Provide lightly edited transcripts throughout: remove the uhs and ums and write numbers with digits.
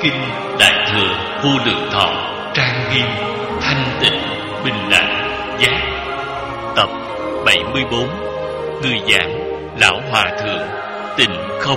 Kinh Đại Thừa Vô Lượng Thọ, trang nghiêm, thanh tịnh, bình đẳng, giác. Tập 74. Người giảng Lão Hòa Thượng Tịnh Không.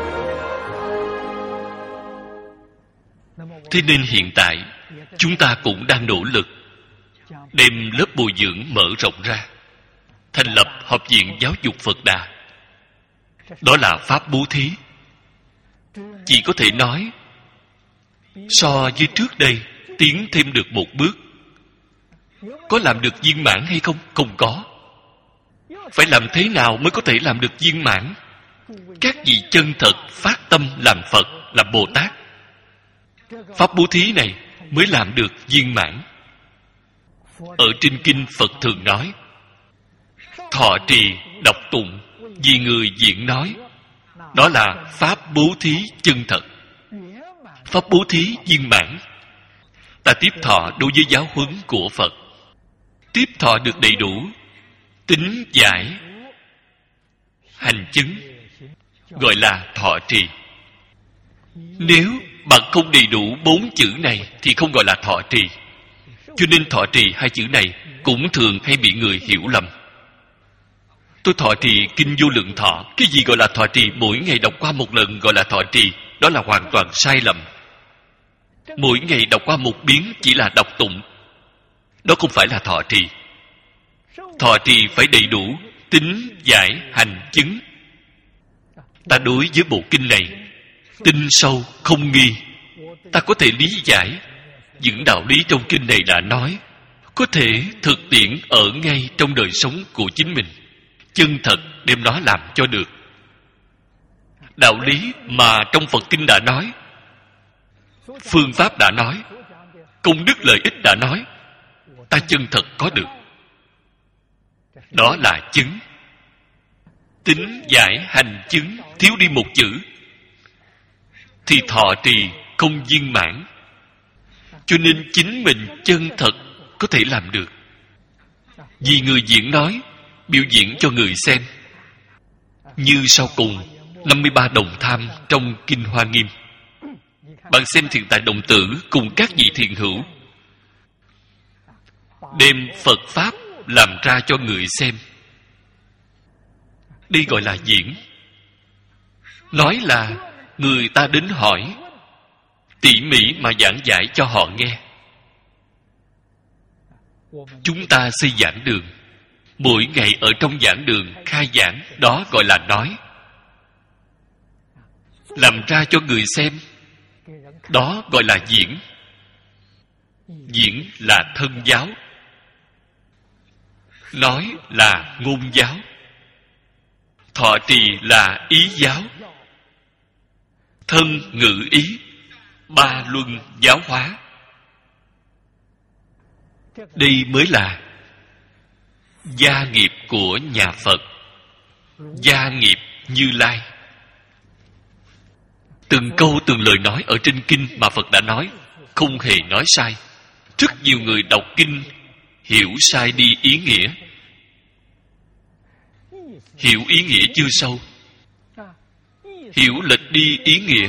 Thế nên hiện tại chúng ta cũng đang nỗ lực đem lớp bồi dưỡng mở rộng ra, thành lập học viện giáo dục Phật Đà. Đó là pháp bố thí. Chỉ có thể nói so với trước đây tiến thêm được một bước. Có làm được viên mãn hay không? Không có. Phải làm thế nào mới có thể làm được viên mãn? Các vị chân thật phát tâm làm Phật, làm Bồ Tát, pháp bố thí này mới làm được viên mãn. Ở trên kinh Phật thường nói, thọ trì đọc tụng vì người diễn nói, đó là pháp bố thí chân thật. Pháp bố thí viên mãn. Ta tiếp thọ đối với giáo huấn của Phật, tiếp thọ được đầy đủ, tín giải hành chứng, gọi là thọ trì. Nếu bạn không đầy đủ 4 chữ này thì không gọi là thọ trì. Cho nên thọ trì 2 chữ này cũng thường hay bị người hiểu lầm. Tôi thọ trì kinh Vô Lượng Thọ. Cái gì gọi là thọ trì? Mỗi ngày đọc qua một lần gọi là thọ trì. Đó là hoàn toàn sai lầm. Mỗi ngày đọc qua một biến chỉ là đọc tụng, đó không phải là thọ trì. Thọ trì phải đầy đủ tín giải hành chứng. Ta đối với bộ kinh này tinh sâu không nghi, ta có thể lý giải những đạo lý trong kinh này đã nói, có thể thực tiễn ở ngay trong đời sống của chính mình, chân thật đem nó làm cho được. Đạo lý mà trong Phật kinh đã nói, phương pháp đã nói, công đức lợi ích đã nói, ta chân thật có được. Đó là chứng. Tín giải hành chứng thiếu đi một chữ thì thọ trì không viên mãn. Cho nên chính mình chân thật có thể làm được. Vì người diễn nói, biểu diễn cho người xem. Như sau cùng 53 đồng tham trong Kinh Hoa Nghiêm. Bạn xem Thiện Tài Đồng Tử cùng các vị thiện hữu đem Phật Pháp làm ra cho người xem. Đây gọi là diễn. Nói là người ta đến hỏi, tỉ mỉ mà giảng giải cho họ nghe. Chúng ta xây giảng đường, mỗi ngày ở trong giảng đường khai giảng, đó gọi là nói. Làm ra cho người xem, đó gọi là diễn. Diễn là thân giáo, nói là ngôn giáo, thọ trì là ý giáo. Thân ngữ ý, ba luân giáo hóa. Đây mới là gia nghiệp của nhà Phật, gia nghiệp Như Lai. Từng câu từng lời nói ở trên kinh mà Phật đã nói, không hề nói sai. Rất nhiều người đọc kinh hiểu sai đi ý nghĩa, hiểu ý nghĩa chưa sâu, hiểu lệch đi ý nghĩa.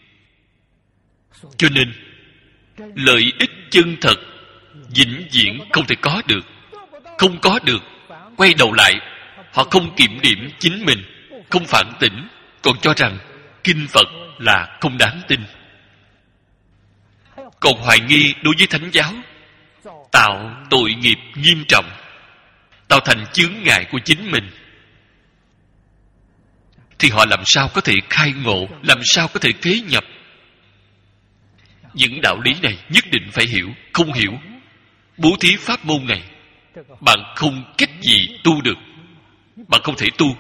Cho nên lợi ích chân thật vĩnh viễn không thể có được. Không có được, quay đầu lại họ không kiểm điểm chính mình, không phản tỉnh, còn cho rằng kinh Phật là không đáng tin, còn hoài nghi đối với thánh giáo, tạo tội nghiệp nghiêm trọng, tạo thành chướng ngại của chính mình. Thì họ làm sao có thể khai ngộ, làm sao có thể kế nhập? Những đạo lý này nhất định phải hiểu. Không hiểu, bố thí pháp môn này bạn không cách gì tu được. Bạn không thể tu.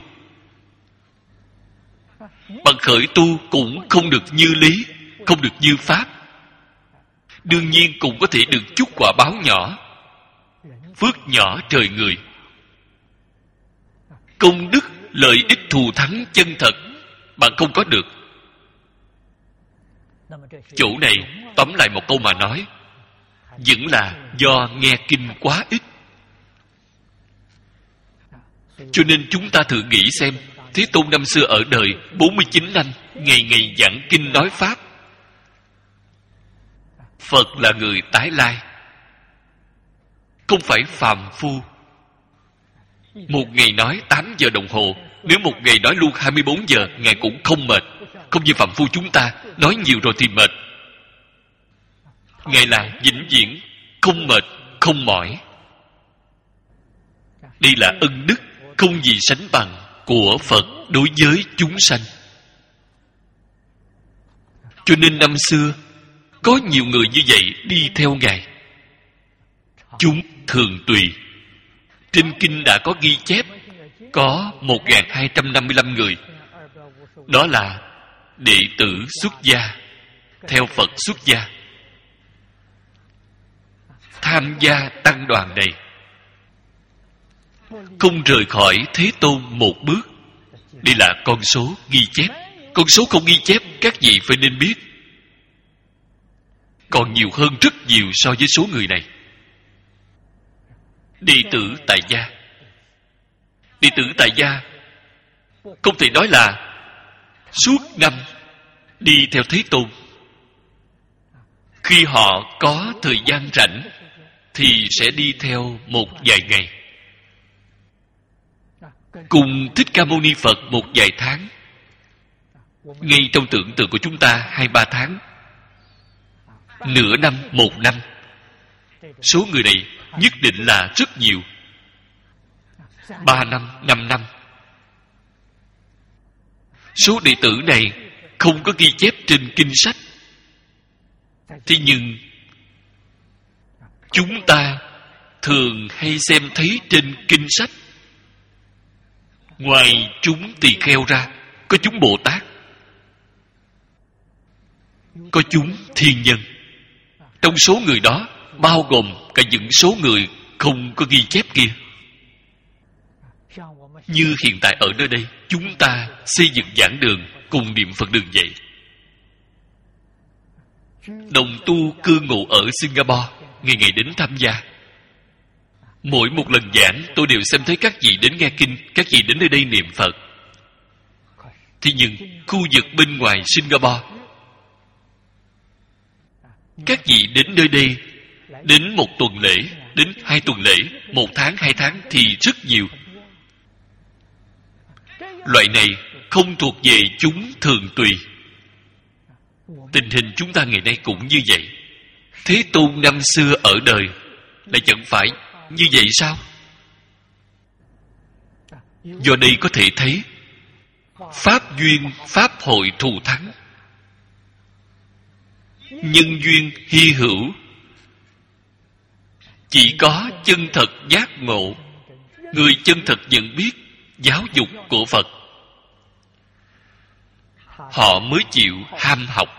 Bạn khởi tu cũng không được như lý, không được như pháp. Đương nhiên cũng có thể được chút quả báo nhỏ, phước nhỏ trời người. Công đức lợi ích thù thắng chân thật bạn không có được. Chỗ này tóm lại một câu mà nói, vẫn là do nghe kinh quá ít. Cho nên chúng ta thử nghĩ xem, Thế Tôn năm xưa ở đời 49 năm, ngày ngày giảng kinh nói pháp, Phật là người tái lai, không phải phàm phu. Một ngày nói 8 giờ đồng hồ, nếu một ngày nói luôn 24 giờ, Ngài cũng không mệt. Không như phàm phu chúng ta, nói nhiều rồi thì mệt. Ngài là vĩnh viễn không mệt, không mỏi. Đây là ân đức không gì sánh bằng của Phật đối với chúng sanh. Cho nên năm xưa có nhiều người như vậy đi theo Ngài. Chúng thường tùy. Trên kinh đã có ghi chép có 1255 người. Đó là đệ tử xuất gia, theo Phật xuất gia, tham gia tăng đoàn này, không rời khỏi Thế Tôn một bước. Đây là con số ghi chép. Con số không ghi chép, các vị phải nên biết, còn nhiều hơn rất nhiều so với số người này. Đệ tử tại gia. Đệ tử tại gia không thể nói là suốt năm đi theo Thế Tôn. Khi họ có thời gian rảnh thì sẽ đi theo một vài ngày, cùng Thích Ca Mâu Ni Phật một vài tháng. Ngay trong tưởng tượng của chúng ta 2-3 tháng, nửa năm, 1 năm. Số người này nhất định là rất nhiều. 3 năm, 5 năm. Số đệ tử này không có ghi chép trên kinh sách. Thế nhưng chúng ta thường hay xem thấy trên kinh sách. Ngoài chúng tỳ kheo ra, có chúng Bồ Tát, có chúng thiên nhân. Trong số người đó bao gồm cả những số người không có ghi chép kia. Như hiện tại ở nơi đây, chúng ta xây dựng giảng đường cùng niệm Phật đường vậy. Đồng tu cư ngụ ở Singapore ngày ngày đến tham gia. Mỗi một lần giảng, tôi đều xem thấy các vị đến nghe kinh, các vị đến nơi đây niệm Phật. Thế nhưng khu vực bên ngoài Singapore, các vị đến nơi đây đến 1 tuần lễ, đến 2 tuần lễ, 1 tháng, 2 tháng thì rất nhiều. Loại này không thuộc về chúng thường tùy. Tình hình chúng ta ngày nay cũng như vậy. Thế Tôn năm xưa ở đời lại chẳng phải như vậy sao? Do đây có thể thấy pháp duyên, pháp hội thù thắng, nhân duyên hy hữu. Chỉ có chân thật giác ngộ, người chân thật nhận biết giáo dục của Phật, họ mới chịu ham học.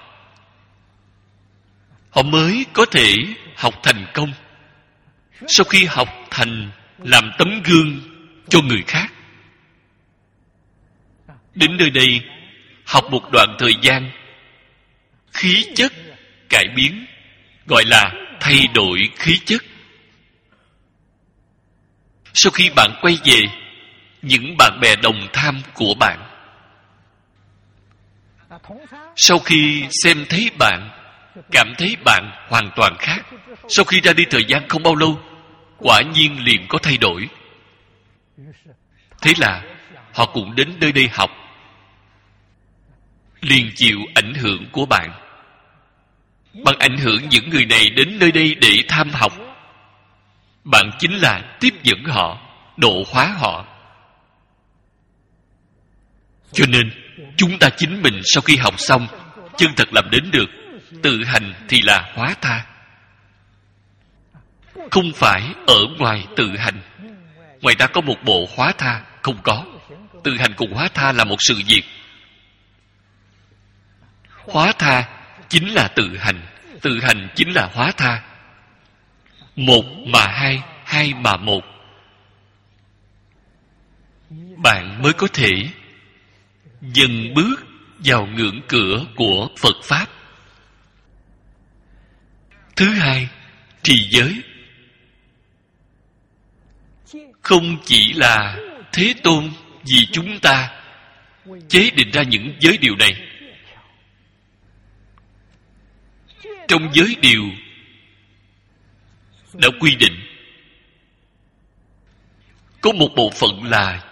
Họ mới có thể học thành công. Sau khi học thành, làm tấm gương cho người khác. Đến nơi đây, học một đoạn thời gian, khí chất cải biến, gọi là thay đổi khí chất. Sau khi bạn quay về, những bạn bè đồng tham của bạn, sau khi xem thấy bạn, cảm thấy bạn hoàn toàn khác. Sau khi ra đi thời gian không bao lâu, quả nhiên liền có thay đổi. Thế là họ cũng đến nơi đây học, liền chịu ảnh hưởng của bạn. Bằng ảnh hưởng những người này đến nơi đây để tham học, bạn chính là tiếp dẫn họ, độ hóa họ. Cho nên chúng ta chính mình sau khi học xong, chân thật làm đến được, tự hành thì là hóa tha. Không phải ở ngoài tự hành. Ngoài ta có một bộ hóa tha, không có. Tự hành cùng hóa tha là một sự việc. Hóa tha chính là tự hành chính là hóa tha. Một mà hai, hai mà một. Bạn mới có thể dần bước vào ngưỡng cửa của Phật Pháp. Thứ hai, trì giới. Không chỉ là Thế Tôn vì chúng ta chế định ra những giới điều này. trong giới điều đã quy định có một bộ phận là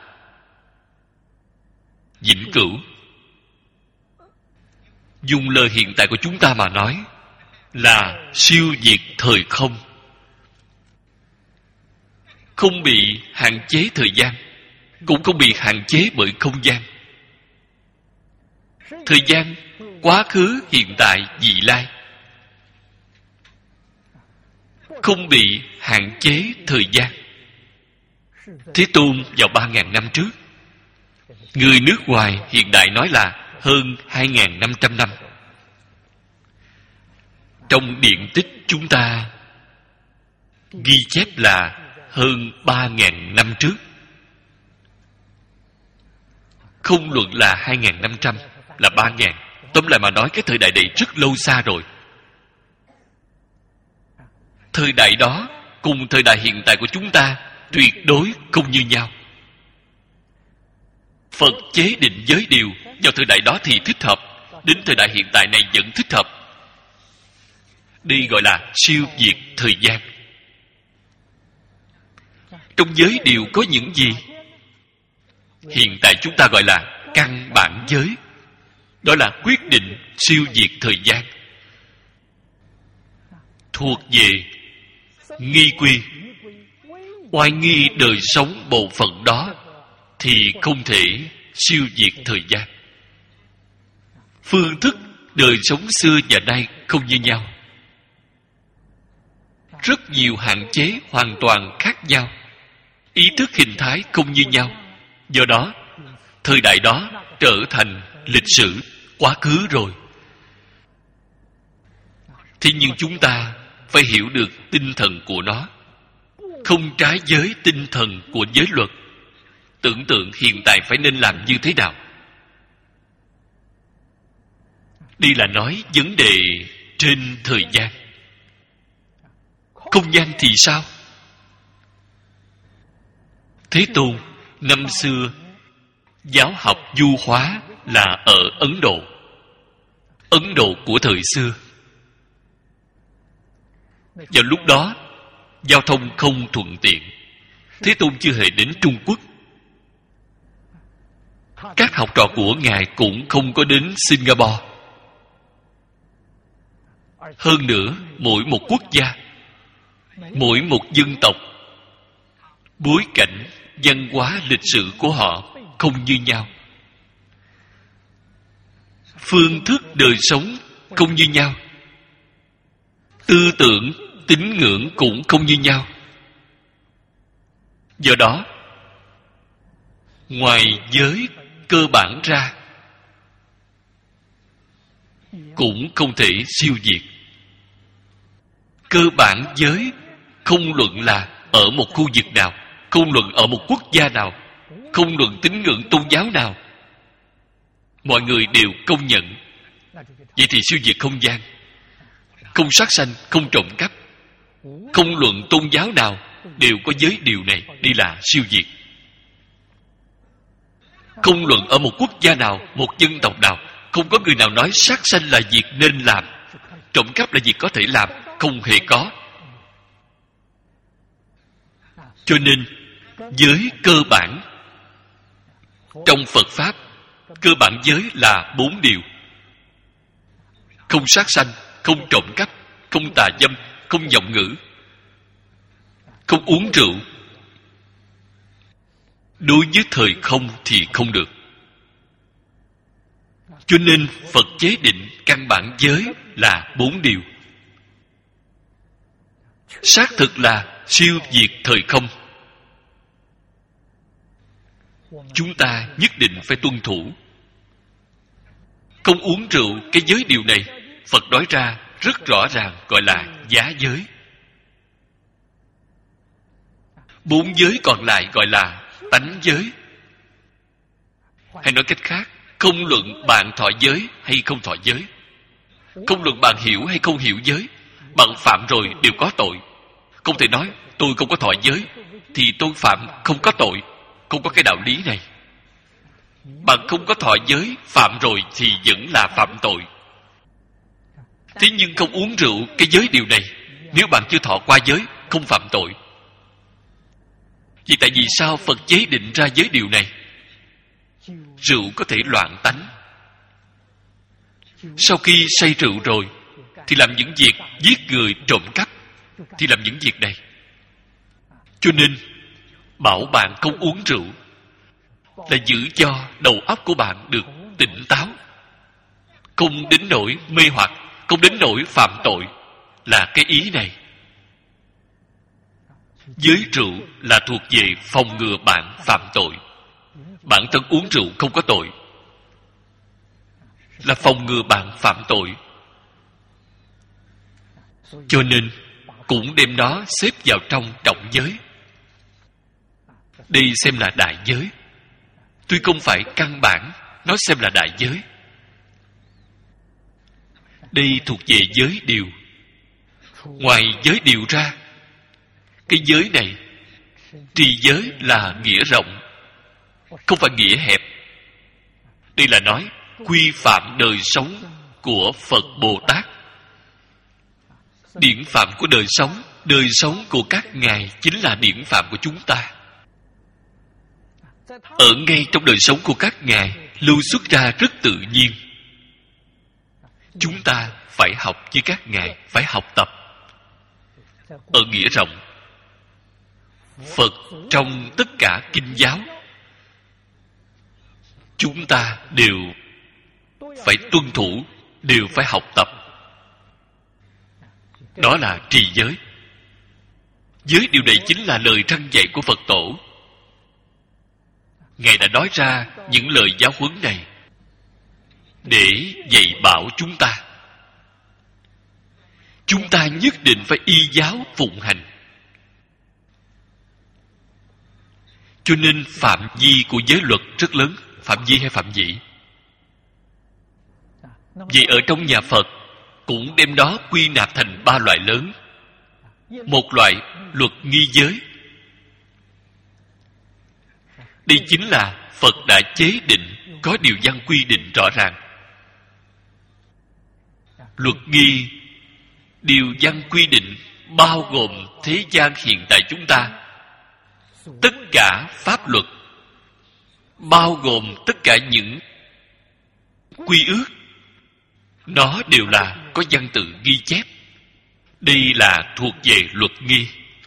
vĩnh cửu. Dùng lời hiện tại của chúng ta mà nói là siêu diệt thời không, không bị hạn chế thời gian, cũng không bị hạn chế bởi không gian. Thời gian quá khứ, hiện tại, vị lai không bị hạn chế thời gian. Thế Tôn vào 3.000 năm trước, người nước ngoài hiện đại nói là hơn 2.500 năm. Trong điện tích chúng ta ghi chép là hơn 3.000 năm trước. Không luận là 2.500 là 3.000. Tóm lại mà nói, cái thời đại này rất lâu xa rồi. Thời đại đó cùng thời đại hiện tại của chúng ta tuyệt đối không như nhau. Phật chế định giới điều vào thời đại đó thì thích hợp, đến thời đại hiện tại này vẫn thích hợp. Đây gọi là siêu diệt thời gian. Trong giới điều có những gì? Hiện tại chúng ta gọi là căn bản giới. Đó là quyết định siêu diệt thời gian. Thuộc về nghi quy. Oai nghi đời sống bộ phận đó thì không thể siêu diệt thời gian. Phương thức đời sống xưa và nay không như nhau. Rất nhiều hạn chế hoàn toàn khác nhau. Ý thức hình thái không như nhau. Do đó, thời đại đó trở thành lịch sử quá khứ rồi. Thế nhưng chúng ta phải hiểu được tinh thần của nó, không trái với tinh thần của giới luật. Tưởng tượng hiện tại phải nên làm như thế nào. Đây là nói vấn đề trên thời gian. Không gian thì sao? Thế Tôn năm xưa giáo học du hóa là ở Ấn Độ. Ấn Độ của thời xưa. Vào lúc đó giao thông không thuận tiện. Thế Tôn chưa hề đến Trung Quốc. Các học trò của Ngài cũng không có đến Singapore. Hơn nữa, mỗi một quốc gia, mỗi một dân tộc, bối cảnh, văn hóa, lịch sử của họ không như nhau. Phương thức đời sống không như nhau. Tư tưởng, tín ngưỡng cũng không như nhau. Do đó, ngoài giới cơ bản ra, cũng không thể siêu diệt. Cơ bản giới không luận là ở một khu vực nào, không luận ở một quốc gia nào, không luận tín ngưỡng tôn giáo nào, mọi người đều công nhận. Vậy thì siêu diệt không gian, không sát sanh, không trộm cắp, không luận tôn giáo nào đều có giới điều này. Đây là siêu diệt. Không luận ở một quốc gia nào, một dân tộc nào, không có người nào nói sát sanh là việc nên làm, trộm cắp là việc có thể làm. Không hề có. Cho nên giới cơ bản trong Phật Pháp, cơ bản giới là 4 điều: không sát sanh, không trộm cắp, không tà dâm, không vọng ngữ, không uống rượu. Đối với thời không thì không được. Cho nên Phật chế định căn bản giới là 4 điều. Xác thực là siêu diệt thời không. Chúng ta nhất định phải tuân thủ. Không uống rượu, cái giới điều này Phật nói ra rất rõ ràng, gọi là giá giới. 4 giới còn lại gọi là tánh giới. Hay nói cách khác, không luận bạn thọ giới hay không thọ giới, không luận bạn hiểu hay không hiểu giới, bạn phạm rồi đều có tội. Không thể nói tôi không có thọ giới thì tôi phạm không có tội. Không có cái đạo lý này. Bạn không có thọ giới, phạm rồi thì vẫn là phạm tội. Thế nhưng không uống rượu, cái giới điều này, nếu bạn chưa thọ qua giới, không phạm tội. Vì tại vì sao Phật chế định ra giới điều này? Rượu có thể loạn tánh. Sau khi say rượu rồi thì làm những việc giết người, trộm cắp, thì làm những việc này. Cho nên bảo bạn không uống rượu là giữ cho đầu óc của bạn được tỉnh táo, không đến nỗi mê hoặc, không đến nỗi phạm tội, là cái ý này. Giới rượu là thuộc về phòng ngừa bạn phạm tội. Bản thân uống rượu không có tội, là phòng ngừa bạn phạm tội. Cho nên cũng đem nó xếp vào trong trọng giới. Đây xem là đại giới. Tuy không phải căn bản, nó xem là đại giới. Đây thuộc về giới điều. Ngoài giới điều ra, cái giới này, trì giới là nghĩa rộng, không phải nghĩa hẹp. Đây là nói quy phạm đời sống của Phật Bồ Tát. Điển phạm của đời sống của các ngài chính là điển phạm của chúng ta. Ở ngay trong đời sống của các ngài lưu xuất ra rất tự nhiên. Chúng ta phải học với các ngài, phải học tập. Ở nghĩa rộng, Phật trong tất cả kinh giáo, chúng ta đều phải tuân thủ, đều phải học tập. Đó là trì giới. Giới điều này chính là lời răn dạy của Phật Tổ. Ngài đã nói ra những lời giáo huấn này để dạy bảo chúng ta. Chúng ta nhất định phải y giáo phụng hành. Cho nên phạm vi của giới luật rất lớn. Phạm vi hay phạm vị? Vậy ở trong nhà Phật cũng đem đó quy nạp thành 3 loại lớn. Một loại luật nghi giới. Đây chính là Phật đã chế định, có điều văn quy định rõ ràng. Luật nghi, điều văn quy định bao gồm thế gian hiện tại chúng ta. Tất cả pháp luật, bao gồm tất cả những quy ước, nó đều là có văn tự ghi chép. Đây là thuộc về luật nghi.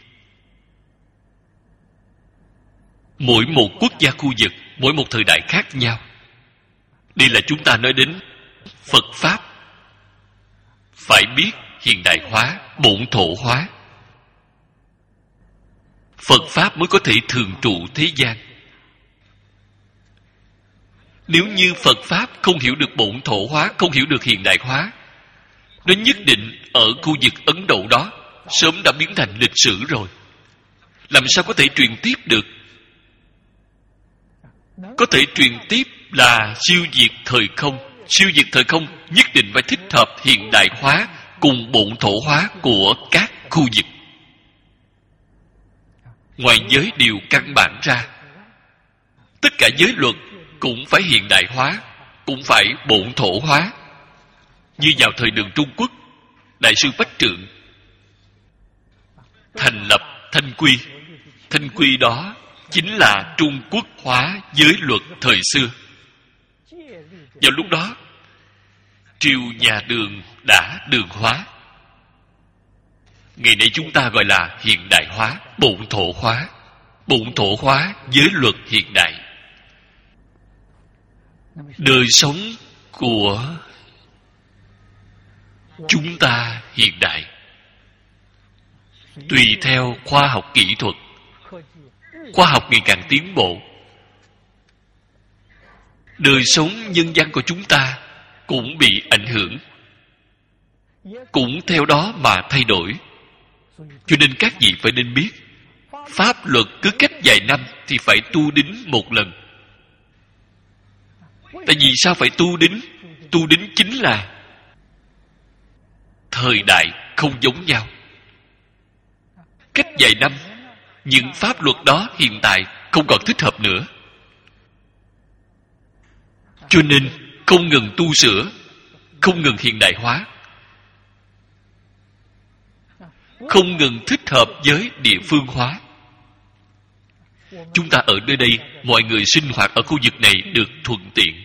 Mỗi một quốc gia khu vực, mỗi một thời đại khác nhau. Đây là chúng ta nói đến Phật Pháp. Phải biết hiện đại hóa, bổn thổ hóa. Phật Pháp mới có thể thường trụ thế gian. Nếu như Phật Pháp không hiểu được bổn thổ hóa, không hiểu được hiện đại hóa, nó nhất định ở khu vực Ấn Độ đó sớm đã biến thành lịch sử rồi. Làm sao có thể truyền tiếp được? Có thể truyền tiếp là siêu diệt thời không. Siêu diệt thời không nhất định phải thích hợp hiện đại hóa cùng bổn thổ hóa của các khu vực. Ngoài giới điều căn bản ra, tất cả giới luật cũng phải hiện đại hóa, cũng phải bổn thổ hóa. Như vào thời Đường Trung Quốc, Đại sư Bách Trượng thành lập Thanh Quy. Thanh Quy đó chính là Trung Quốc hóa giới luật thời xưa. Vào lúc đó, triều nhà Đường đã đường hóa. Ngày nay chúng ta gọi là hiện đại hóa, bổn thổ hóa. Bổn thổ hóa giới luật hiện đại. Đời sống của chúng ta hiện đại tùy theo khoa học kỹ thuật. Khoa học ngày càng tiến bộ, đời sống nhân dân của chúng ta cũng bị ảnh hưởng, cũng theo đó mà thay đổi. Cho nên các vị phải nên biết, pháp luật cứ cách vài năm thì phải tu đính một lần. Tại vì sao phải tu đính? Tu đính chính là thời đại không giống nhau. Cách vài năm, những pháp luật đó hiện tại không còn thích hợp nữa. Cho nên không ngừng tu sửa, không ngừng hiện đại hóa. không ngừng thích hợp với địa phương hóa. Chúng ta ở nơi đây, mọi người sinh hoạt ở khu vực này được thuận tiện.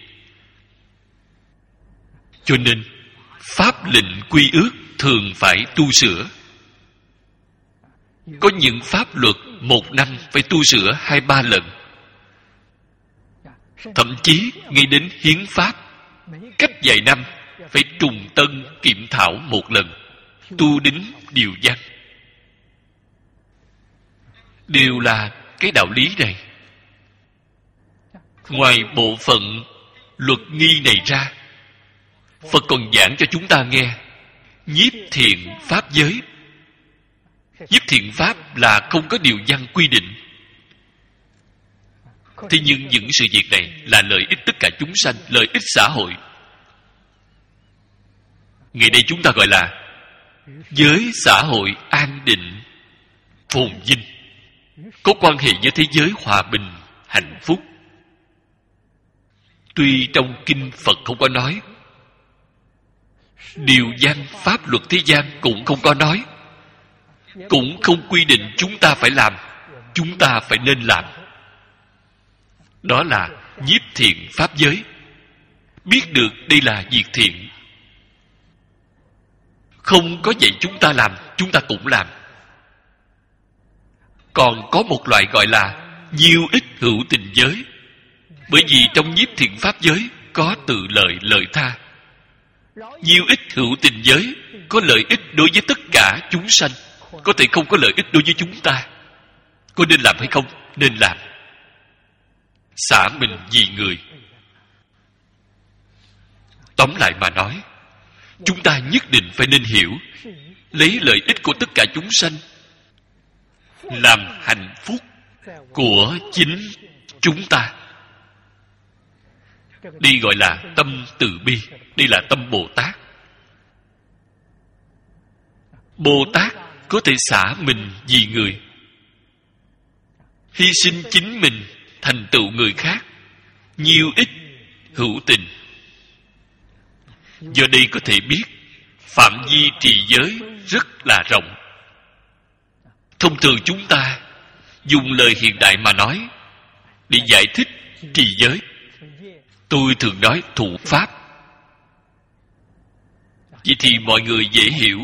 Cho nên pháp lệnh quy ước thường phải tu sửa. Có những pháp luật 1 năm phải tu sửa 2-3 lần. Thậm chí ngay đến hiến pháp, cách vài năm phải trùng tân kiểm thảo 1 lần, tu đính điều văn. Đều là cái đạo lý này. Ngoài bộ phận luật nghi này ra, Phật còn giảng cho chúng ta nghe nhiếp thiện pháp giới. Nhiếp thiện pháp là không có điều văn quy định. Thế nhưng những sự việc này là lợi ích tất cả chúng sanh, lợi ích xã hội. Ngày nay chúng ta gọi là giới xã hội an định, phồn vinh, có quan hệ với thế giới hòa bình, hạnh phúc. Tuy trong kinh Phật không có nói, điều văn pháp luật thế gian cũng không có nói, cũng không quy định chúng ta phải làm, chúng ta phải nên làm. Đó là nhiếp thiện pháp giới. Biết được đây là việc thiện, không có dạy chúng ta làm, chúng ta cũng làm. Còn có một loại gọi là nhiêu ích hữu tình giới. Bởi vì trong nhiếp thiện pháp giới có tự lợi, lợi tha. Nhiêu ích hữu tình giới có lợi ích đối với tất cả chúng sanh, có thể không có lợi ích đối với chúng ta. Có nên làm hay không? Nên làm. Xả mình vì người. Tóm lại mà nói, chúng ta nhất định phải nên hiểu, lấy lợi ích của tất cả chúng sanh làm hạnh phúc của chính chúng ta. Đây gọi là tâm từ bi. Đây là tâm Bồ Tát. Bồ Tát có thể xả mình vì người, hy sinh chính mình thành tựu người khác, nhiêu ích hữu tình. Do đây có thể biết phạm vi trì giới rất là rộng. Thông thường chúng ta dùng lời hiện đại mà nói để giải thích trì giới, tôi thường nói thụ pháp. Vậy thì mọi người dễ hiểu.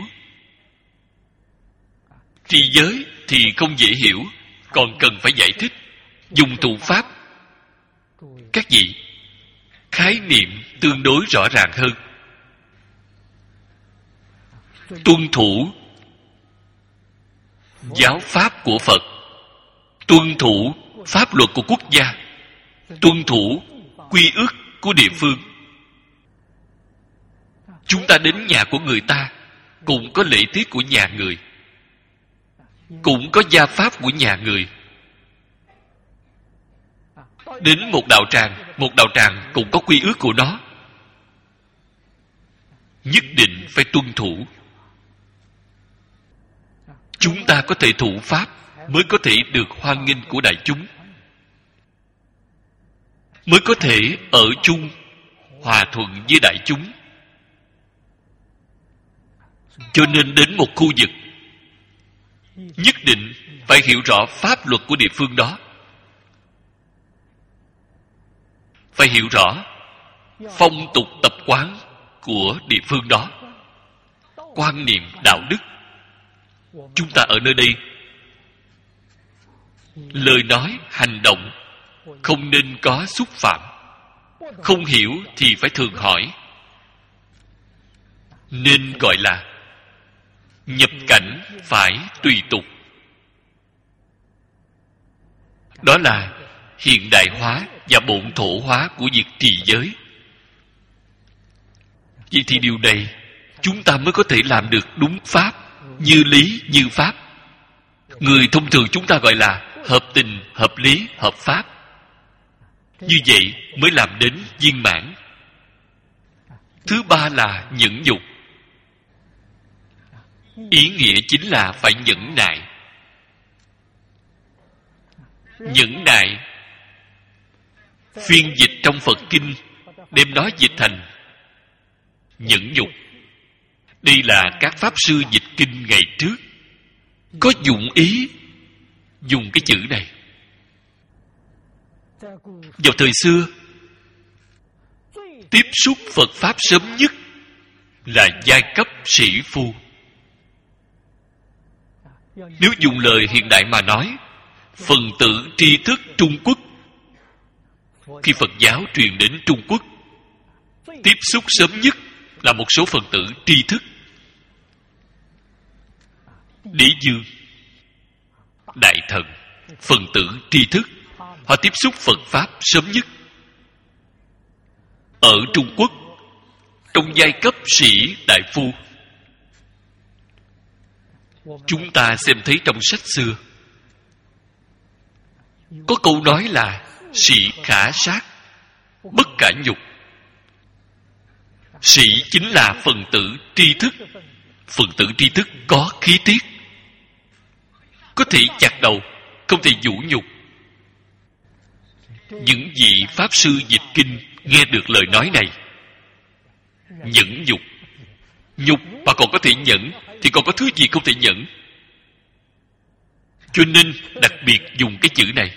Trì giới thì không dễ hiểu, còn cần phải giải thích. Dùng thụ pháp, các vị, khái niệm tương đối rõ ràng hơn. Tuân thủ giáo pháp của Phật, tuân thủ pháp luật của quốc gia, tuân thủ quy ước của địa phương. Chúng ta đến nhà của người ta cũng có lễ tiết của nhà người, cũng có gia pháp của nhà người. Đến một đạo tràng cũng có quy ước của nó, nhất định phải tuân thủ. Chúng ta có thể thụ pháp mới có thể được hoan nghênh của đại chúng, mới có thể ở chung hòa thuận với đại chúng. Cho nên đến một khu vực, nhất định phải hiểu rõ pháp luật của địa phương đó, phải hiểu rõ phong tục tập quán của địa phương đó, quan niệm đạo đức. Chúng ta ở nơi đây, lời nói, hành động không nên có xúc phạm. Không hiểu thì phải thường hỏi. Nên gọi là nhập cảnh phải tùy tục. Đó là hiện đại hóa và bổn thổ hóa của việc trì giới. Vậy thì điều này chúng ta mới có thể làm được đúng pháp, như lý, như pháp. Người thông thường chúng ta gọi là hợp tình, hợp lý, hợp pháp. Như vậy mới làm đến viên mãn. Thứ ba là nhẫn nhục. Ý nghĩa chính là phải nhẫn nại. Nhẫn nại, phiên dịch trong Phật Kinh đem nó dịch thành nhẫn nhục. Đây là các pháp sư dịch kinh ngày trước có dụng ý dùng cái chữ này. Vào thời xưa, tiếp xúc Phật Pháp sớm nhất là giai cấp sĩ phu. Nếu dùng lời hiện đại mà nói, phần tử tri thức Trung Quốc, khi Phật giáo truyền đến Trung Quốc, tiếp xúc sớm nhất là một số phần tử tri thức. Đế dương, đại thần, phần tử tri thức, họ tiếp xúc Phật Pháp sớm nhất. Ở Trung Quốc, trong giai cấp sĩ đại phu, chúng ta xem thấy trong sách xưa có câu nói là sĩ khả sát, bất khả nhục. Sĩ chính là phần tử tri thức. Phần tử tri thức có khí tiết, có thể chặt đầu, không thể vũ nhục. Những vị Pháp sư dịch kinh nghe được lời nói này, nhẫn nhục. Nhục mà còn có thể nhẫn, thì còn có thứ gì không thể nhẫn? Cho nên đặc biệt dùng cái chữ này.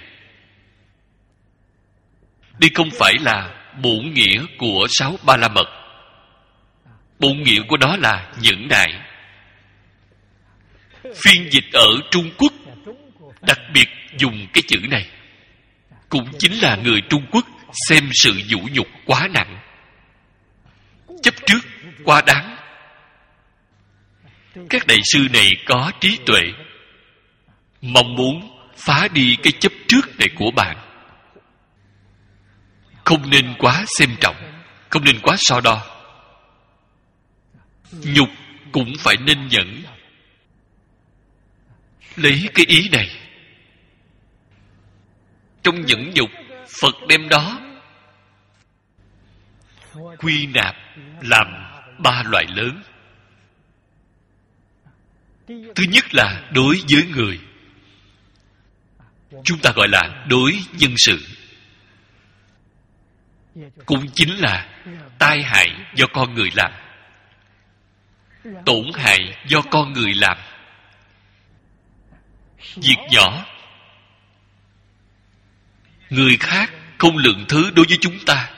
Đây không phải là bổn nghĩa của 6 Ba La Mật. Bổn nghĩa của nó là nhẫn nại. Phiên dịch ở Trung Quốc đặc biệt dùng cái chữ này, cũng chính là người Trung Quốc xem sự vũ nhục quá nặng, chấp trước quá đáng. Các đại sư này có trí tuệ, mong muốn phá đi cái chấp trước này của bạn. Không nên quá xem trọng, không nên quá so đo. Nhục cũng phải nên nhẫn. Lấy cái ý này, trong nhẫn nhục, Phật đem đó quy nạp làm 3 loại lớn. Thứ nhất là đối với người, chúng ta gọi là đối nhân sự, cũng chính là tai hại do con người làm, tổn hại do con người làm. Việc nhỏ, người khác không lượng thứ đối với chúng ta,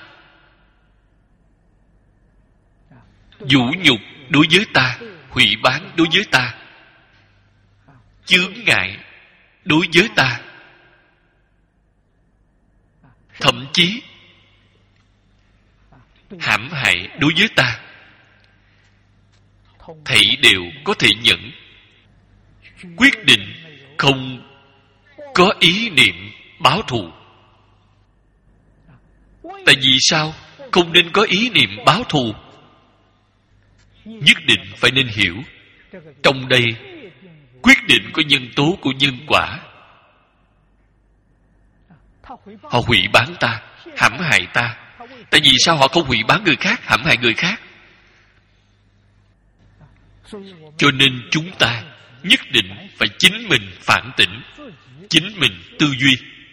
vũ nhục đối với ta, hủy bán đối với ta, chướng ngại đối với ta, thậm chí hãm hại đối với ta, thảy đều có thể nhẫn. Quyết định không có ý niệm báo thù. Tại vì sao không nên có ý niệm báo thù? Nhất định phải nên hiểu, trong đây quyết định có nhân tố của nhân quả. Họ hủy bán ta, hãm hại ta. Tại vì sao họ không hủy bán người khác, hãm hại người khác? Cho nên chúng ta nhất định phải chính mình phản tỉnh, chính mình tư duy.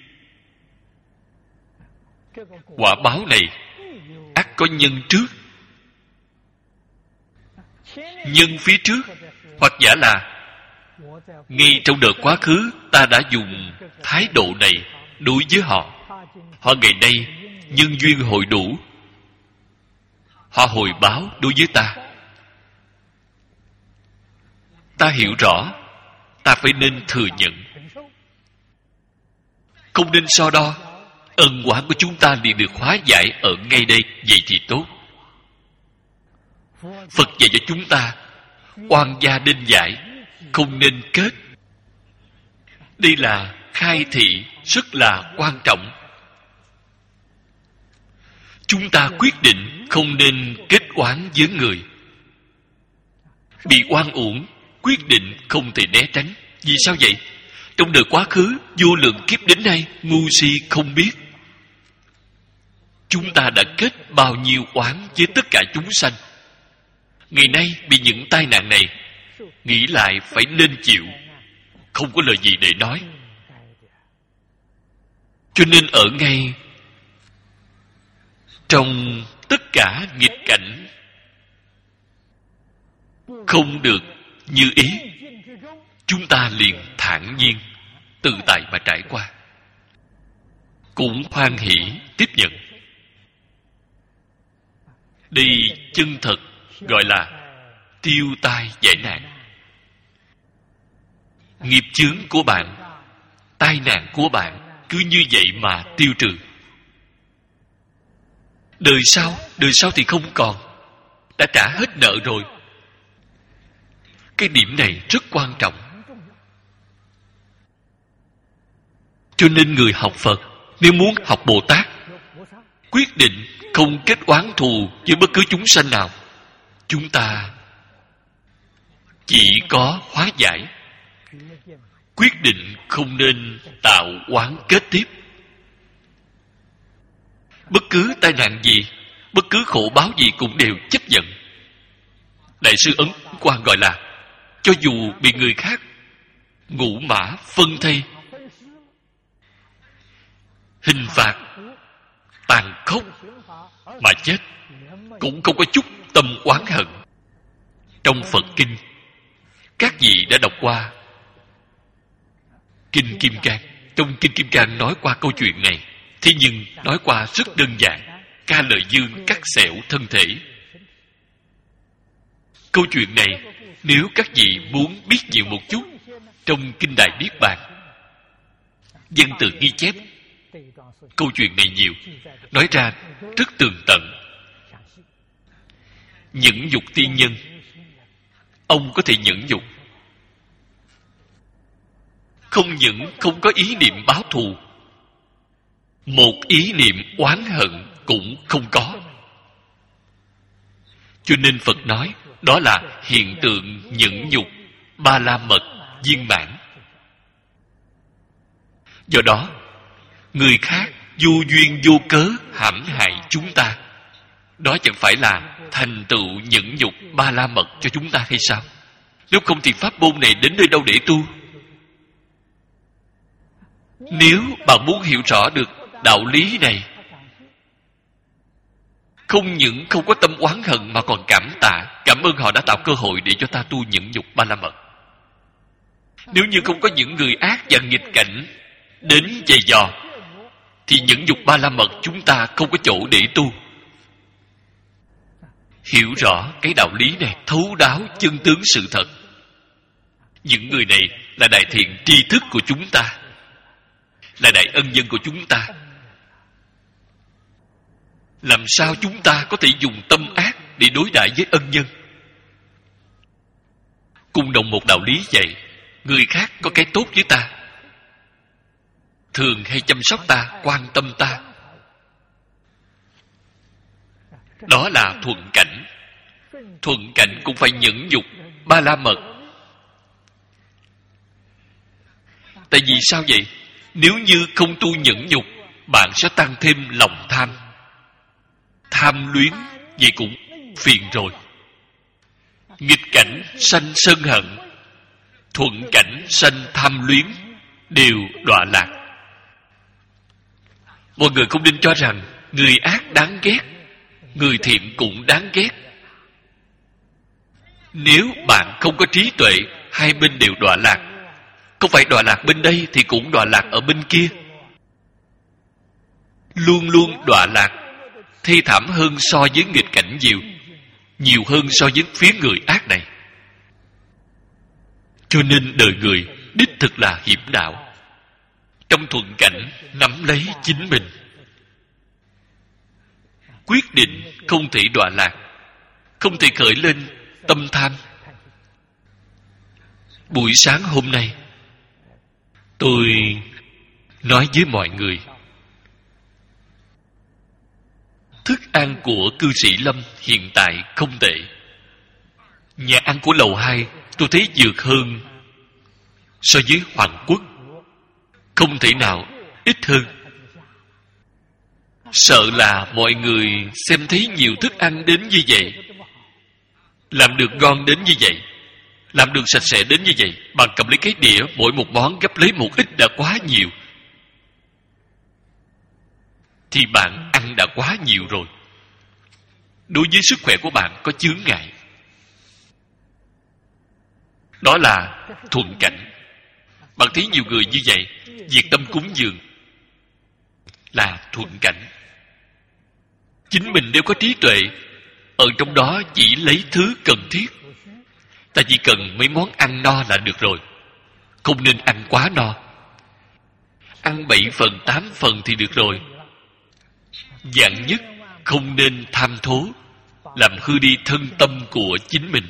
Quả báo này ắt có nhân trước, nhân phía trước, hoặc giả là ngay trong đời quá khứ ta đã dùng thái độ này đối với họ. Họ ngày nay nhân duyên hội đủ, họ hồi báo đối với ta. Ta hiểu rõ, ta phải nên thừa nhận, không nên so đo. Ân oán của chúng ta liền được hóa giải ở ngay đây, vậy thì tốt. Phật dạy cho chúng ta oan gia nên giải, không nên kết. Đây là khai thị rất là quan trọng. Chúng ta quyết định không nên kết oán với người. Bị oan uổng, quyết định không thể né tránh. Vì sao vậy? Trong đời quá khứ, vô lượng kiếp đến nay, ngu si không biết. Chúng ta đã kết bao nhiêu oán với tất cả chúng sanh. Ngày nay bị những tai nạn này, nghĩ lại phải nên chịu, không có lời gì để nói. Cho nên ở ngay trong tất cả nghịch cảnh, không được như ý. chúng ta liền thản nhiên tự tại mà trải qua, cũng hoan hỷ tiếp nhận. Đây chân thật gọi là tiêu tai giải nạn. Nghiệp chướng của bạn, tai nạn của bạn cứ như vậy mà tiêu trừ. Đời sau thì không còn, đã trả hết nợ rồi. Cái điểm này rất quan trọng. Cho nên người học Phật, nếu muốn học Bồ Tát, quyết định không kết oán thù với bất cứ chúng sanh nào. Chúng ta chỉ có hóa giải, quyết định không nên tạo oán kết tiếp. Bất cứ tai nạn gì, bất cứ khổ báo gì cũng đều chấp nhận. Đại sư Ấn Quang gọi là cho dù bị người khác ngũ mã phân thây, hình phạt tàn khốc mà chết, cũng không có chút tâm oán hận. Trong Phật Kinh, các vị đã đọc qua Kinh Kim Cang. Trong Kinh Kim Cang nói qua câu chuyện này, thế nhưng nói qua rất đơn giản. Ca Lợi Dương cắt xẻo thân thể. Câu chuyện này, nếu các vị muốn biết nhiều một chút, trong Kinh Đại Niết Bàn, Văn Tự ghi chép câu chuyện này nhiều, nói ra rất tường tận. Nhẫn nhục tiên nhân, ông có thể nhẫn nhục, không những không có ý niệm báo thù, một ý niệm oán hận cũng không có. Cho nên Phật nói đó là hiện tượng nhẫn nhục ba la mật viên mãn. Do đó, người khác vô duyên vô cớ hãm hại chúng ta, đó chẳng phải là thành tựu nhẫn nhục ba la mật cho chúng ta hay sao? Nếu không thì pháp môn này đến nơi đâu để tu? Nếu bạn muốn hiểu rõ được đạo lý này, không những không có tâm oán hận mà còn cảm tạ, cảm ơn họ đã tạo cơ hội để cho ta tu nhẫn nhục ba la mật. Nếu như không có những người ác và nghịch cảnh đến giày dò, thì nhẫn nhục ba la mật chúng ta không có chỗ để tu. Hiểu rõ cái đạo lý này, thấu đáo chân tướng sự thật. Những người này là đại thiện tri thức của chúng ta, là đại ân nhân của chúng ta. Làm sao chúng ta có thể dùng tâm ác để đối đãi với ân nhân? Cùng đồng một đạo lý vậy, người khác có cái tốt với ta, thường hay chăm sóc ta, quan tâm ta, đó là thuận cảnh. Thuận cảnh cũng phải nhẫn nhục ba la mật. Tại vì sao vậy? Nếu như không tu nhẫn nhục, bạn sẽ tăng thêm lòng tham. Tham luyến, vậy cũng phiền rồi. Nghịch cảnh sanh sân hận, thuận cảnh sanh tham luyến, đều đọa lạc. Mọi người không nên cho rằng người ác đáng ghét, người thiện cũng đáng ghét. Nếu bạn không có trí tuệ, hai bên đều đọa lạc. Không phải đọa lạc bên đây thì cũng đọa lạc ở bên kia. Luôn luôn đọa lạc, thê thảm hơn so với nghịch cảnh nhiều, nhiều hơn so với phía người ác này. Cho nên đời người đích thực là hiểm đạo. Trong thuận cảnh nắm lấy chính mình, quyết định không thể đọa lạc, không thể khởi lên tâm tham. Buổi sáng hôm nay, tôi nói với mọi người, thức ăn của cư sĩ Lâm hiện tại không tệ. Nhà ăn của lầu 2 tôi thấy vượt hơn so với Hoàng Quốc, không thể nào ít hơn. Sợ là mọi người xem thấy nhiều thức ăn đến như vậy, làm được ngon đến như vậy, làm được sạch sẽ đến như vậy, bạn cầm lấy cái đĩa, mỗi một món gấp lấy một ít đã quá nhiều, thì bạn ăn đã quá nhiều rồi. Đối với sức khỏe của bạn có chướng ngại. Đó là thuận cảnh. Bạn thấy nhiều người như vậy, việc tâm cúng dường là thuận cảnh. Chính mình nếu có trí tuệ, ở trong đó chỉ lấy thứ cần thiết. Ta chỉ cần mấy món ăn no là được rồi, không nên ăn quá no. Ăn 7 phần 8 phần thì được rồi. Dạng nhất không nên tham thố, làm hư đi thân tâm của chính mình.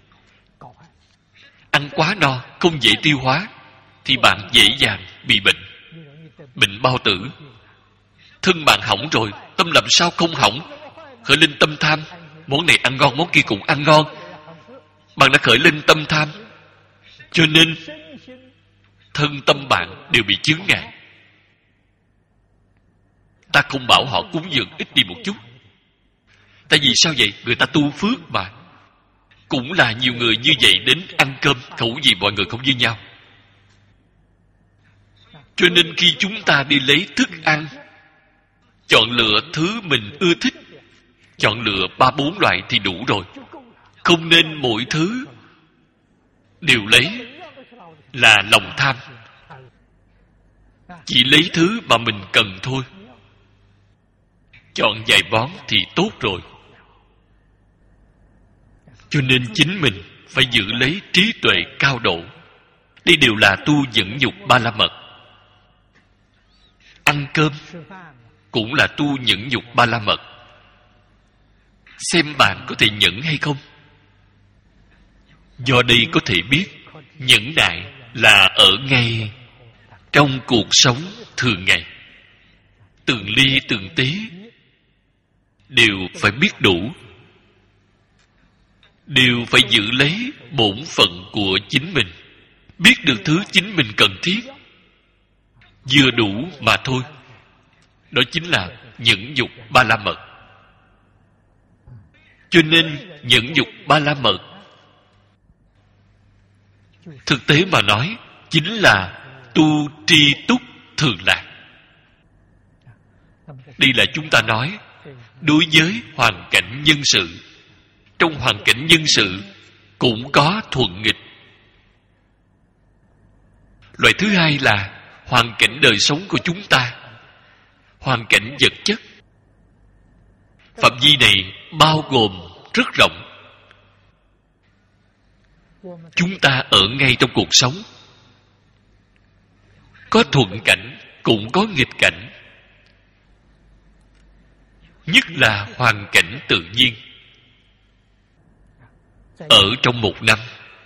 Ăn quá no không dễ tiêu hóa thì bạn dễ dàng bị bệnh. Bệnh bao tử. Thân bạn hỏng rồi, tâm làm sao không hỏng? Khởi lên tâm tham, món này ăn ngon, món kia cũng ăn ngon. Bạn đã khởi lên tâm tham, cho nên thân tâm bạn đều bị chướng ngại. Ta không bảo họ cúng dường ít đi một chút. Tại vì sao vậy? Người ta tu phước mà. Cũng là nhiều người như vậy đến ăn cơm, khẩu vị mọi người không như nhau. Cho nên khi chúng ta đi lấy thức ăn, chọn lựa thứ mình ưa thích, chọn lựa 3-4 loại thì đủ rồi. Không nên mỗi thứ đều lấy là lòng tham. Chỉ lấy thứ mà mình cần thôi. Chọn vài món thì tốt rồi. Cho nên chính mình phải giữ lấy trí tuệ cao độ. Đây đều là tu nhẫn nhục ba la mật. Ăn cơm cũng là tu nhẫn nhục ba la mật. Xem bạn có thể nhẫn hay không. Do đây có thể biết nhẫn nại là ở ngay trong cuộc sống thường ngày. Từng ly từng tí đều phải biết đủ, đều phải giữ lấy bổn phận của chính mình, biết được thứ chính mình cần thiết, vừa đủ mà thôi. Đó chính là nhẫn nhục ba la mật. Cho nên nhẫn nhục ba la mật thực tế mà nói chính là tu tri túc thường lạc. Đây là chúng ta nói đối với hoàn cảnh nhân sự. Trong hoàn cảnh nhân sự cũng có thuận nghịch. Loại thứ hai là hoàn cảnh đời sống của chúng ta, hoàn cảnh vật chất. Phạm vi này bao gồm rất rộng. Chúng ta ở ngay trong cuộc sống, có thuận cảnh cũng có nghịch cảnh. Nhất là hoàn cảnh tự nhiên. Ở trong một năm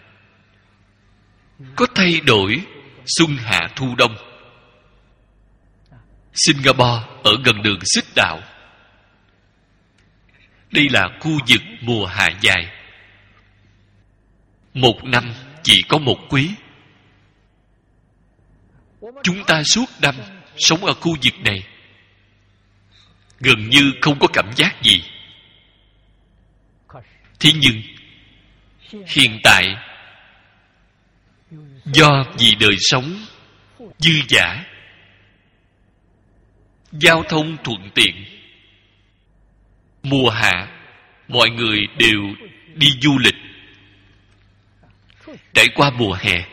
có thay đổi xuân hạ thu đông. Singapore ở gần đường Xích Đạo. Đây là khu vực mùa hạ dài. Một năm chỉ có một quý. Chúng ta suốt năm sống ở khu vực này gần như không có cảm giác gì. Thế nhưng hiện tại do vì đời sống dư dả, giao thông thuận tiện, mùa hạ mọi người đều đi du lịch. Trải qua mùa hè,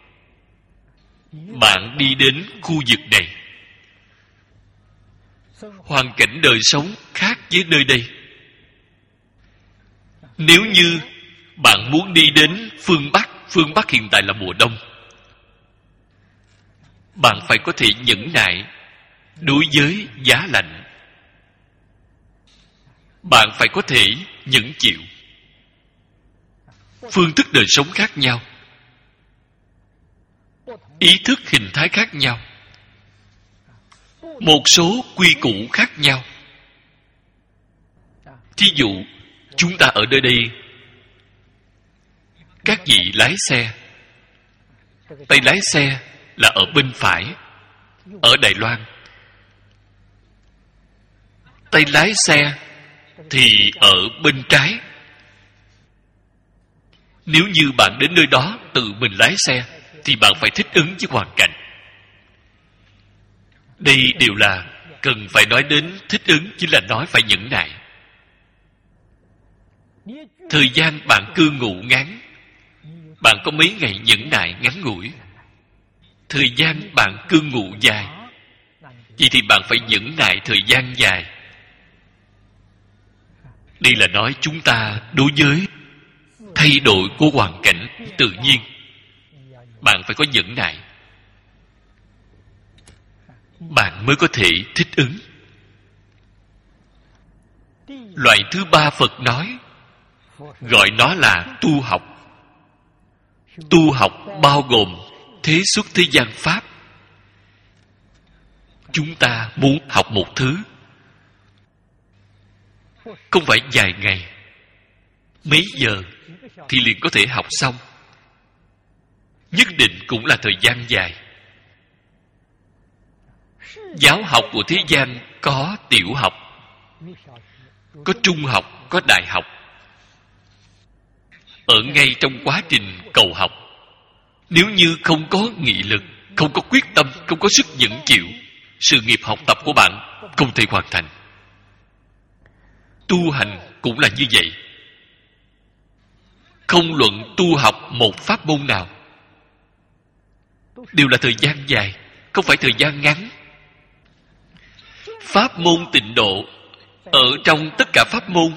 bạn đi đến khu vực này, hoàn cảnh đời sống khác với nơi đây. Nếu như bạn muốn đi đến phương Bắc hiện tại là mùa đông, bạn phải có thể nhẫn nại đối với giá lạnh. Bạn phải có thể nhẫn chịu. Phương thức đời sống khác nhau, ý thức hình thái khác nhau, một số quy củ khác nhau. Thí dụ, chúng ta ở nơi đây, các vị lái xe, tay lái xe là ở bên phải. Ở Đài Loan, tay lái xe thì ở bên trái. Nếu như bạn đến nơi đó tự mình lái xe thì bạn phải thích ứng với hoàn cảnh. Đây đều là cần phải nói đến thích ứng, chính là nói phải nhẫn nại. Thời gian bạn cư ngụ ngắn, Bạn có mấy ngày nhẫn nại ngắn ngủi. Thời gian bạn cư ngụ dài, vậy thì bạn phải nhẫn nại thời gian dài. Đây là nói chúng ta đối với thay đổi của hoàn cảnh tự nhiên, bạn phải có nhẫn nại, bạn mới có thể thích ứng. Loại thứ ba Phật nói, gọi nó là tu học. Tu học bao gồm thế xuất thế gian pháp. Chúng ta muốn học một thứ, không phải vài ngày, mấy giờ thì liền có thể học xong. Nhất định cũng là thời gian dài. Giáo học của thế gian có tiểu học, có trung học, có đại học. Ở ngay trong quá trình cầu học, nếu như không có nghị lực, không có quyết tâm, không có sức nhẫn chịu, sự nghiệp học tập của bạn không thể hoàn thành. Tu hành cũng là như vậy. Không luận tu học một pháp môn nào, đều là thời gian dài, không phải thời gian ngắn. Pháp môn tịnh độ, ở trong tất cả pháp môn,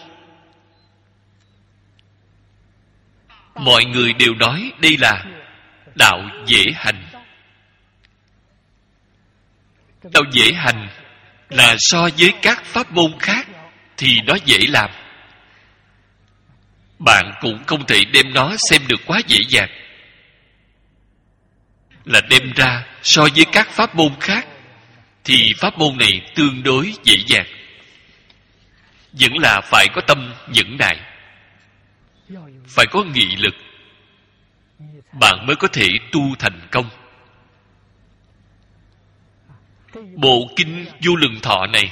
mọi người đều nói đây là đạo dễ hành. Đạo dễ hành là so với các pháp môn khác thì nó dễ làm. Bạn cũng không thể đem nó xem được quá dễ dàng, là đem ra so với các pháp môn khác thì pháp môn này tương đối dễ dàng. Vẫn là phải có tâm nhẫn nại, phải có nghị lực, bạn mới có thể tu thành công. Bộ kinh Vô Lượng Thọ này,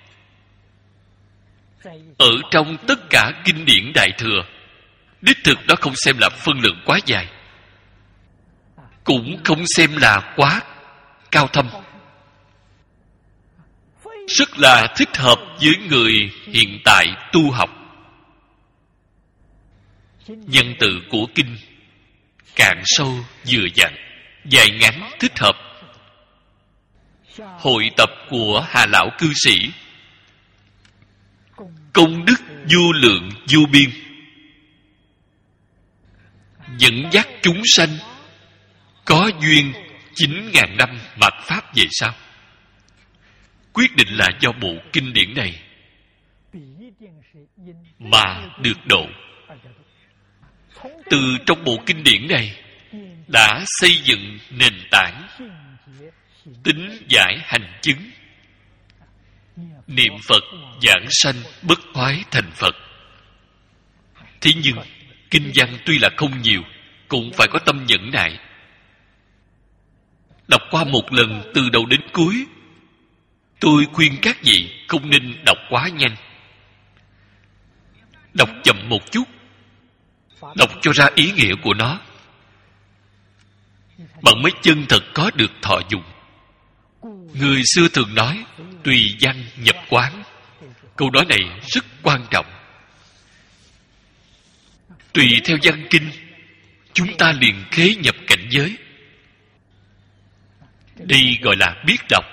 ở trong tất cả kinh điển Đại Thừa, đích thực đó không xem là phân lượng quá dài, cũng không xem là quá cao thâm, rất là thích hợp với người hiện tại tu học. Văn tự của kinh cạn sâu vừa vặn, dài ngắn thích hợp. Hội tập của Hà Lão cư sĩ, công đức vô lượng vô biên, dẫn dắt chúng sanh có duyên 9.000 năm mạt pháp về sau. Quyết định là do bộ kinh điển này mà được độ. Từ trong bộ kinh điển này đã xây dựng nền tảng tín giải hành chứng, niệm Phật giảng sanh bất thoái thành Phật. Thế nhưng kinh văn tuy là không nhiều, cũng phải có tâm nhẫn nại. Đọc qua một lần từ đầu đến cuối, tôi khuyên các vị không nên đọc quá nhanh, đọc chậm một chút, đọc cho ra ý nghĩa của nó, bạn mới chân thật có được thọ dụng. Người xưa thường nói tùy văn nhập quán. Câu nói này rất quan trọng. Tùy theo văn kinh, chúng ta liền khế nhập cảnh giới. Đây gọi là biết đọc.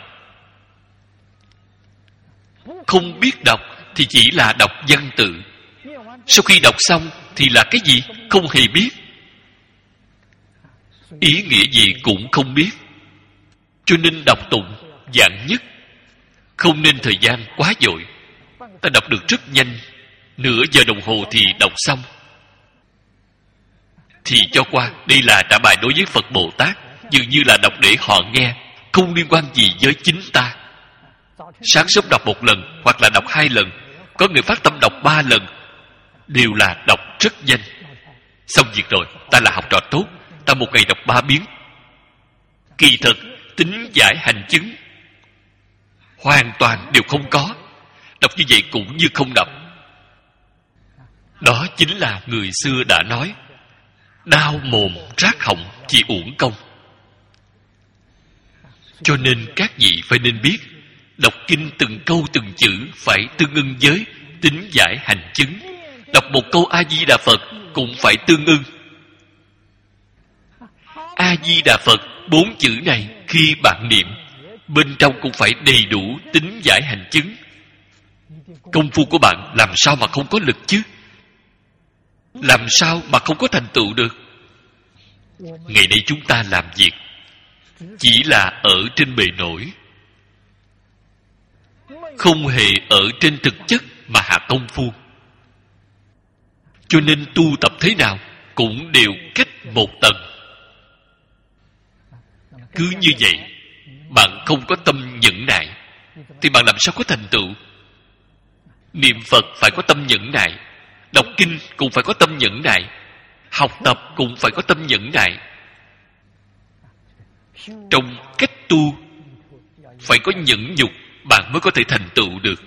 Không biết đọc thì chỉ là đọc văn tự. Sau khi đọc xong thì là cái gì? Không hề biết. Ý nghĩa gì cũng không biết. Cho nên đọc tụng dạng nhất, không nên thời gian quá vội. Ta đọc được rất nhanh, nửa giờ đồng hồ thì đọc xong thì cho qua. Đây là trả bài đối với Phật Bồ Tát, dường như là đọc để họ nghe, không liên quan gì với chính ta. Sáng sớm đọc một lần hoặc là đọc 2 lần, có người phát tâm đọc 3 lần, đều là đọc rất nhanh. Xong việc rồi, ta là học trò tốt, ta một ngày đọc 3 biến. Kỳ thực tính giải hành chứng hoàn toàn đều không có. Đọc như vậy cũng như không đọc. Đó chính là người xưa đã nói, đau mồm rát họng chỉ uổng công. Cho nên các vị phải nên biết, đọc kinh từng câu từng chữ phải tương ưng với tính giải hành chứng. Đọc một câu A Di Đà Phật cũng phải tương ưng. A-di-đà Phật 4 chữ này khi bạn niệm, bên trong cũng phải đầy đủ tính giải hành chứng. Công phu của bạn làm sao mà không có lực chứ? Làm sao mà không có thành tựu được? Ngày nay chúng ta làm việc chỉ là ở trên bề nổi, không hề ở trên thực chất mà hạ công phu. Cho nên tu tập thế nào cũng đều cách một tầng. Cứ như vậy, bạn không có tâm nhẫn nại thì bạn làm sao có thành tựu? Niệm Phật phải có tâm nhẫn nại, đọc kinh cũng phải có tâm nhẫn nại, học tập cũng phải có tâm nhẫn nại. Trong cách tu phải có nhẫn nhục, bạn mới có thể thành tựu được.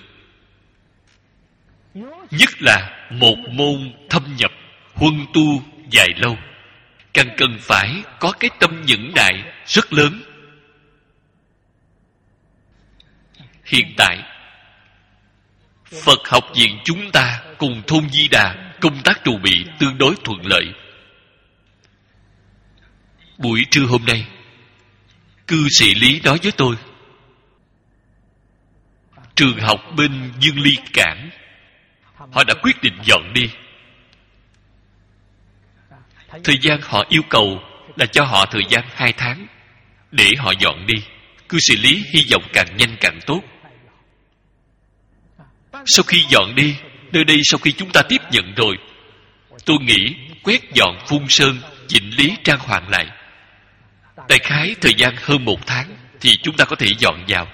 Nhất là một môn thâm nhập, huân tu dài lâu, càng cần phải có cái tâm nhẫn nại rất lớn. Hiện tại Phật học viện chúng ta cùng thôn Di Đà công tác trù bị tương đối thuận lợi. Buổi trưa hôm nay, cư sĩ Lý nói với tôi, trường học bên Dương Ly Cảng họ đã quyết định dọn đi. Thời gian họ yêu cầu là cho họ thời gian 2 tháng để họ dọn đi. Cư sĩ Lý hy vọng càng nhanh càng tốt. Sau khi dọn đi, nơi đây sau khi chúng ta tiếp nhận rồi, tôi nghĩ quét dọn phun sơn, chỉnh lý trang hoàng lại, đại khái thời gian hơn 1 tháng thì chúng ta có thể dọn vào.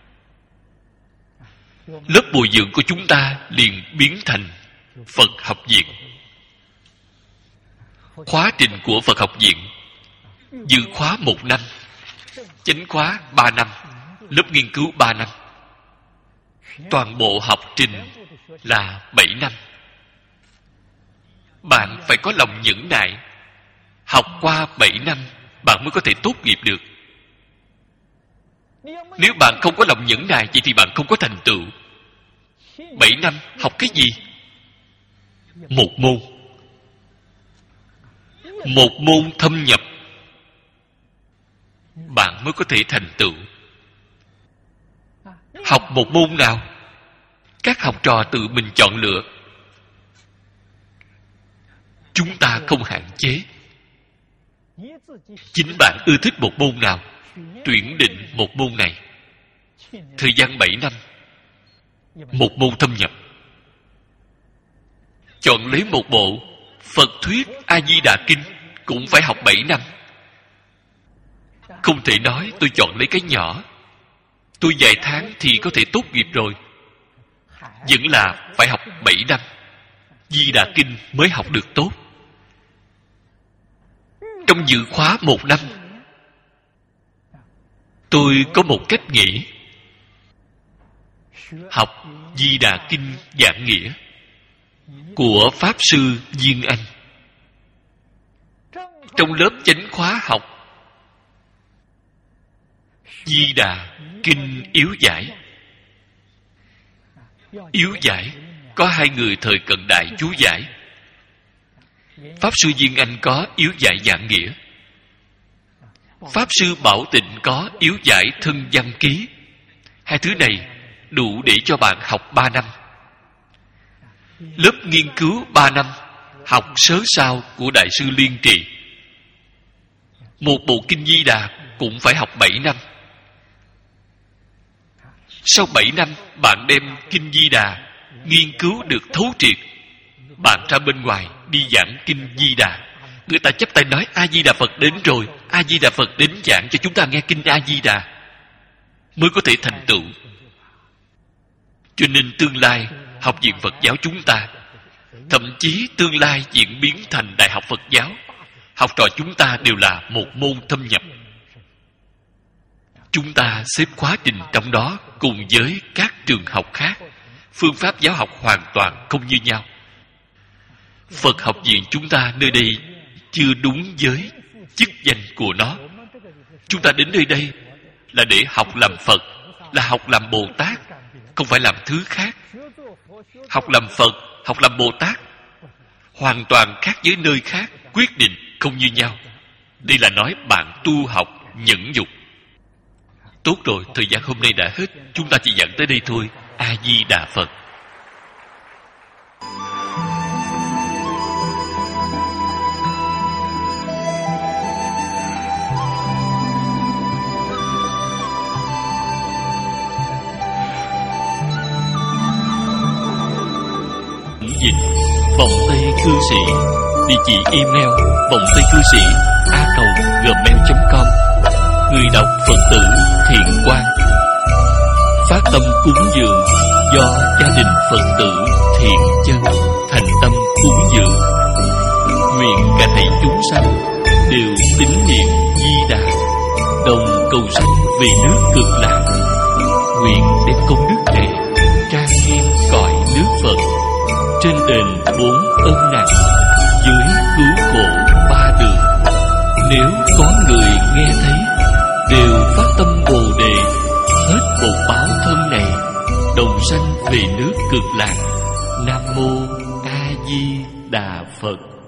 Lớp bồi dưỡng của chúng ta liền biến thành Phật học viện. Khóa trình của Phật học viện dự khóa 1 năm, chánh khóa 3 năm, lớp nghiên cứu 3 năm. Toàn bộ học trình là 7 năm. Bạn phải có lòng nhẫn nại, học qua 7 năm bạn mới có thể tốt nghiệp được. Nếu bạn không có lòng nhẫn nại, vậy thì bạn không có thành tựu. 7 năm học cái gì? Một môn thâm nhập, bạn mới có thể thành tựu. Học một môn nào? Các học trò tự mình chọn lựa. Chúng ta không hạn chế. Chính bạn ưa thích một môn nào, tuyển định một môn này. Thời gian 7 năm, một môn thâm nhập. Chọn lấy một bộ Phật thuyết A-di-đà kinh cũng phải học 7 năm. Không thể nói tôi chọn lấy cái nhỏ, tôi vài tháng thì có thể tốt nghiệp rồi. Vẫn là phải học 7 năm, Di Đà Kinh mới học được tốt. Trong dự khóa 1 năm, tôi có một cách nghĩ. Học Di Đà Kinh Giảng Nghĩa của Pháp Sư Duyên Anh. Trong lớp chánh khóa học Di Đà Kinh Yếu Giải. Yếu giải có 2 người thời cận đại chú giải. Pháp Sư Duyên Anh có Yếu giải Giảng Nghĩa, Pháp Sư Bảo Tịnh có Yếu giải Thân Văn Ký. 2 thứ này đủ để cho bạn học 3 năm. Lớp nghiên cứu 3 năm, học sớ sao của Đại sư Liên Trì. Một bộ Kinh Di Đà cũng phải học 7 năm. Sau 7 năm, bạn đem Kinh Di Đà nghiên cứu được thấu triệt, bạn ra bên ngoài đi giảng Kinh Di Đà, người ta chắp tay nói A-di-đà Phật đến rồi, A-di-đà Phật đến giảng cho chúng ta nghe Kinh A-di-đà, mới có thể thành tựu. Cho nên tương lai học viện Phật giáo chúng ta, thậm chí tương lai diễn biến thành Đại học Phật giáo, học trò chúng ta đều là một môn thâm nhập. Chúng ta xếp khóa trình trong đó cùng với các trường học khác, phương pháp giáo học hoàn toàn không như nhau. Phật học viện chúng ta nơi đây chưa đúng với chức danh của nó. Chúng ta đến nơi đây là để học làm Phật, là học làm Bồ Tát, không phải làm thứ khác. Học làm Phật, học làm Bồ Tát hoàn toàn khác với nơi khác, quyết định không như nhau. Đây là nói bạn tu học nhẫn nhục. Tốt rồi, thời gian hôm nay đã hết, chúng ta chỉ giảng tới đây thôi. A Di Đà Phật. Dịch Vọng Tây Cư Sĩ. Địa chỉ email vongtaycư sĩ@gmail.com. Người đọc Phật tử Thiện Quang. Phát tâm cúng dường do gia đình Phật tử Thiện Chân thành tâm cúng dường. Nguyện cả thảy chúng sanh đều tín niệm Di Đà, đồng cầu sanh về nước Cực Lạc. Nguyện đem công đức này trang nghiêm cõi nước Phật, trên đền 4 ân nặng, dưới cứu khổ 3 đường. Nếu có người nghe thấy đều phát tâm Bồ Đề, hết bột báo thân này, đồng sanh về nước Cực Lạc. Nam mô A Di Đà Phật.